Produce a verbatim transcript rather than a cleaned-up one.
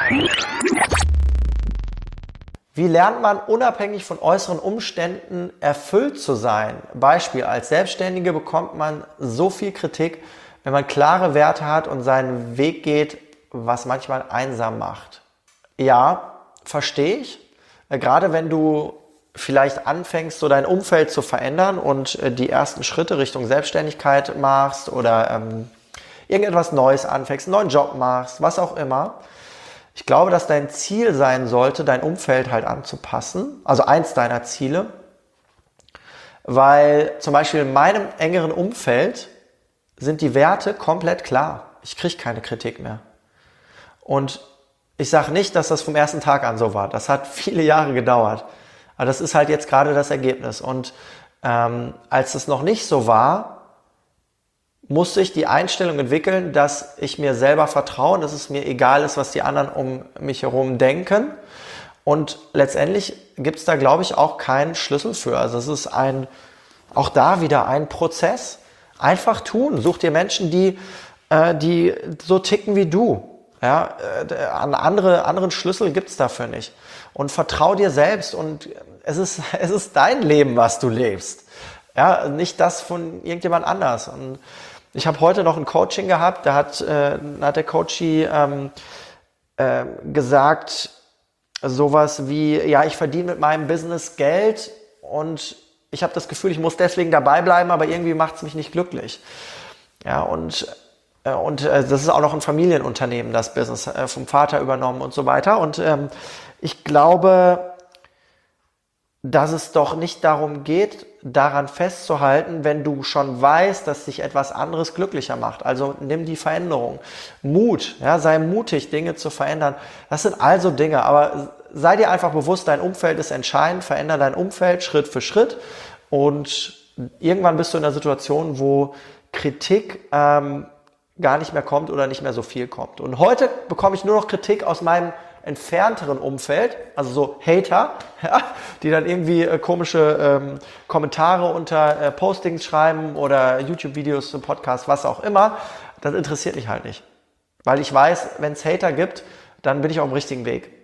Wie lernt man unabhängig von äußeren Umständen erfüllt zu sein? Beispiel, als Selbstständige bekommt man so viel Kritik, wenn man klare Werte hat und seinen Weg geht, was manchmal einsam macht. Ja, verstehe ich. Gerade wenn du vielleicht anfängst, so dein Umfeld zu verändern und die ersten Schritte Richtung Selbstständigkeit machst oder ähm, irgendetwas Neues anfängst, einen neuen Job machst, was auch immer. Ich glaube, dass dein Ziel sein sollte, dein Umfeld halt anzupassen, also eins deiner Ziele, weil zum Beispiel in meinem engeren Umfeld sind die Werte komplett klar. Ich kriege keine Kritik mehr. Und ich sage nicht, dass das vom ersten Tag an so war. Das hat viele Jahre gedauert. Aber das ist halt jetzt gerade das Ergebnis. Und ähm, als es noch nicht so war, musste ich die Einstellung entwickeln, dass ich mir selber vertraue und dass es mir egal ist, was die anderen um mich herum denken. Und letztendlich gibt es da, glaube ich, auch keinen Schlüssel für. Also es ist ein, auch da wieder ein Prozess. Einfach tun. Such dir Menschen, die, äh, die so ticken wie du. Ja, äh, an andere, anderen Schlüssel gibt es dafür nicht. Und vertrau dir selbst. Und es ist, es ist dein Leben, was du lebst. Ja, nicht das von irgendjemand anders. Und ich habe heute noch ein Coaching gehabt, da hat, äh, hat der Coachie ähm, äh, gesagt, sowas wie, ja, ich verdiene mit meinem Business Geld und ich habe das Gefühl, ich muss deswegen dabei bleiben, aber irgendwie macht es mich nicht glücklich. Ja, und, äh, und äh, das ist auch noch ein Familienunternehmen, das Business, äh, vom Vater übernommen und so weiter. Und ähm, ich glaube, dass es doch nicht darum geht, daran festzuhalten, wenn du schon weißt, dass dich etwas anderes glücklicher macht. Also nimm die Veränderung. Mut, ja, sei mutig, Dinge zu verändern. Das sind also Dinge, aber sei dir einfach bewusst, dein Umfeld ist entscheidend. Veränder dein Umfeld Schritt für Schritt und irgendwann bist du in einer Situation, wo Kritik ähm, gar nicht mehr kommt oder nicht mehr so viel kommt. Und heute bekomme ich nur noch Kritik aus meinem entfernteren Umfeld, also so Hater, ja, die dann irgendwie äh, komische ähm, Kommentare unter äh, Postings schreiben oder YouTube-Videos zum Podcast, was auch immer. Das interessiert mich halt nicht. Weil ich weiß, wenn es Hater gibt, dann bin ich auf dem richtigen Weg.